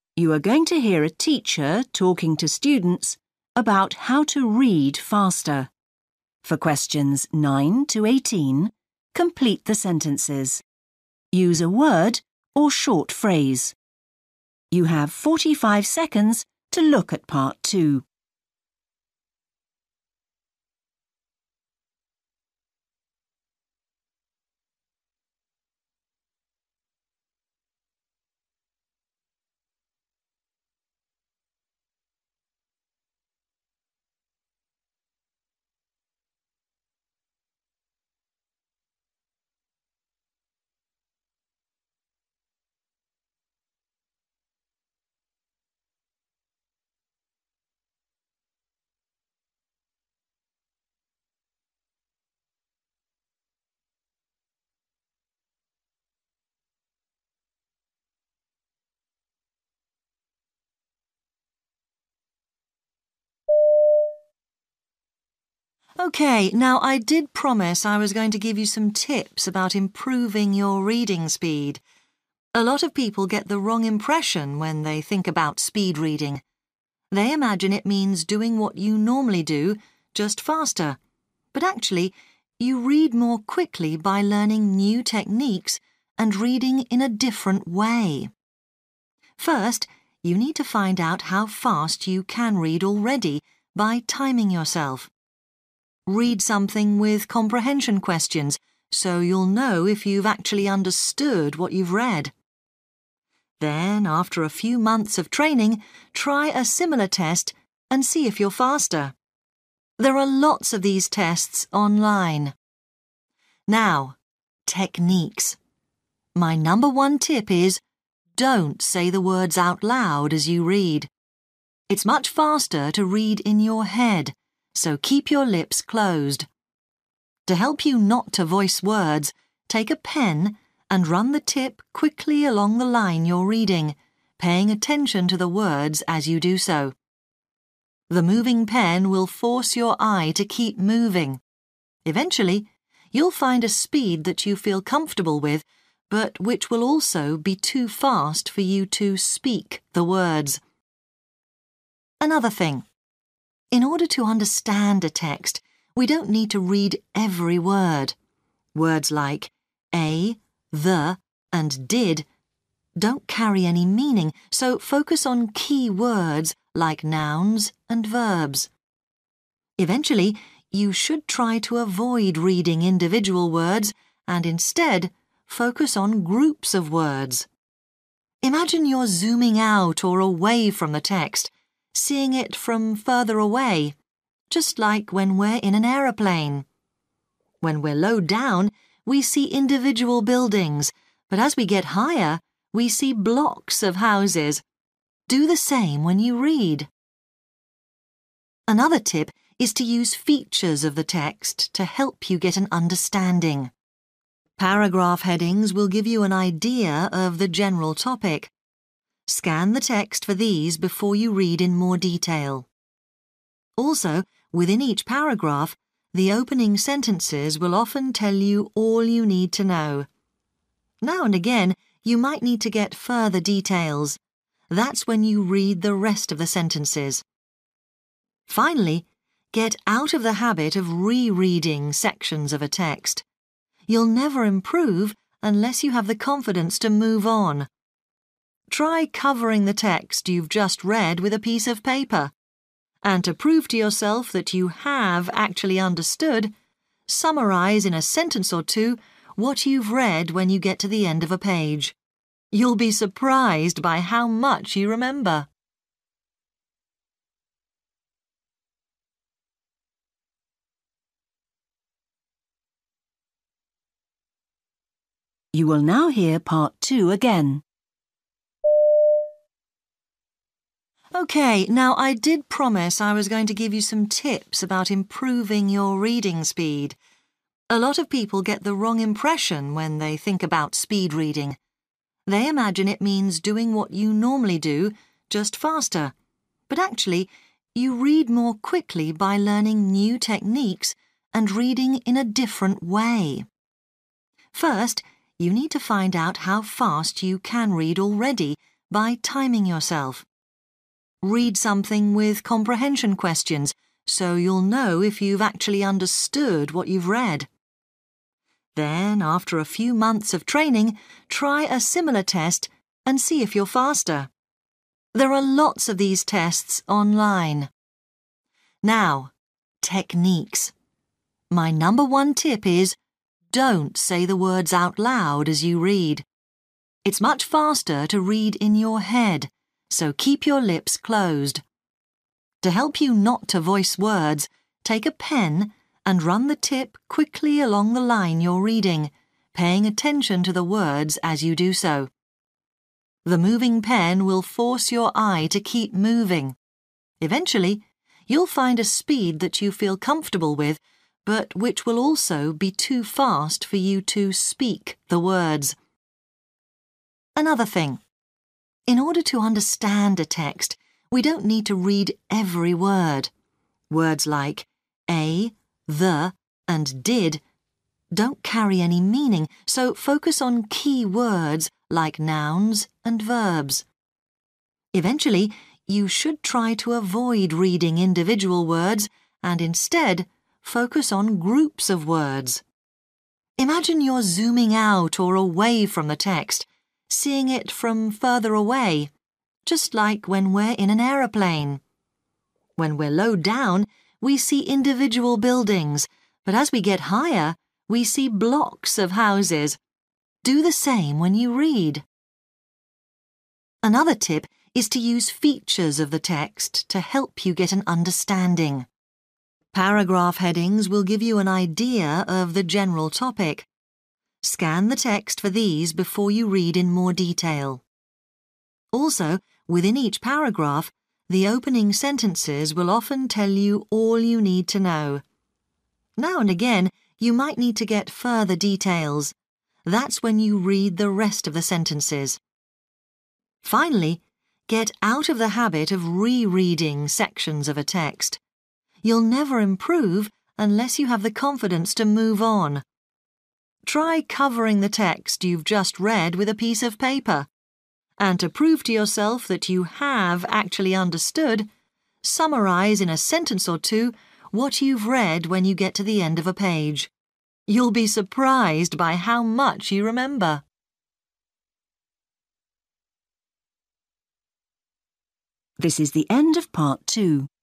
You are going to hear a teacher talking to students about how to read faster. For questions 9 to 18, complete the sentences. Use a word or short phrase. You have 45 seconds to look at part 2. OK, now I did promise I was going to give you some tips about improving your reading speed. A lot of people get the wrong impression when they think about speed reading. They imagine it means doing what you normally do, just faster. But actually, you read more quickly by learning new techniques and reading in a different way. First, you need to find out how fast you can read already by timing yourself. Read something with comprehension questions so you'll know if you've actually understood what you've read. Then, after a few months of training, try a similar test and see if you're faster. There are lots of these tests online. Now, techniques. My number 1 tip is don't say the words out loud as you read. It's much faster to read in your head, so keep your lips closed. To help you not to voice words, take a pen and run the tip quickly along the line you're reading, paying attention to the words as you do so. The moving pen will force your eye to keep moving. Eventually, you'll find a speed that you feel comfortable with, but which will also be too fast for you to speak the words. Another thing. In order to understand a text, we don't need to read every word. Words like a, the, and did don't carry any meaning, so focus on key words like nouns and verbs. Eventually, you should try to avoid reading individual words and instead focus on groups of words. Imagine you're zooming out or away from the text, seeing it from further away, just like when we're in an aeroplane. When we're low down, we see individual buildings, but as we get higher, we see blocks of houses. Do the same when you read. Another tip is to use features of the text to help you get an understanding. Paragraph headings will give you an idea of the general topic. Scan the text for these before you read in more detail. Also, within each paragraph, the opening sentences will often tell you all you need to know. Now and again, you might need to get further details. That's when you read the rest of the sentences. Finally, get out of the habit of rereading sections of a text. You'll never improve unless you have the confidence to move on. Try covering the text you've just read with a piece of paper. And to prove to yourself that you have actually understood, summarize in a sentence or two what you've read when you get to the end of a page. You'll be surprised by how much you remember. You will now hear part 2 again. OK, now I did promise I was going to give you some tips about improving your reading speed. A lot of people get the wrong impression when they think about speed reading. They imagine it means doing what you normally do, just faster. But actually, you read more quickly by learning new techniques and reading in a different way. First, you need to find out how fast you can read already by timing yourself. Read something with comprehension questions so you'll know if you've actually understood what you've read. Then, after a few months of training, try a similar test and see if you're faster. There are lots of these tests online. Now, techniques. My number one tip is don't say the words out loud as you read. It's much faster to read in your head, so keep your lips closed. To help you not to voice words, take a pen and run the tip quickly along the line you're reading, paying attention to the words as you do so. The moving pen will force your eye to keep moving. Eventually, you'll find a speed that you feel comfortable with, but which will also be too fast for you to speak the words. Another thing. In order to understand a text, we don't need to read every word. Words like a, the, and did don't carry any meaning, so focus on key words like nouns and verbs. Eventually, you should try to avoid reading individual words and instead focus on groups of words. Imagine you're zooming out or away from the text, seeing it from further away, just like when we're in an aeroplane. When we're low down, we see individual buildings, but as we get higher, we see blocks of houses. Do the same when you read. Another tip is to use features of the text to help you get an understanding. Paragraph headings will give you an idea of the general topic. Scan the text for these before you read in more detail. Also, within each paragraph, the opening sentences will often tell you all you need to know. Now and again, you might need to get further details. That's when you read the rest of the sentences. Finally, get out of the habit of rereading sections of a text. You'll never improve unless you have the confidence to move on. Try covering the text you've just read with a piece of paper. And to prove to yourself that you have actually understood, summarize in a sentence or two what you've read when you get to the end of a page. You'll be surprised by how much you remember. This is the end of part 2.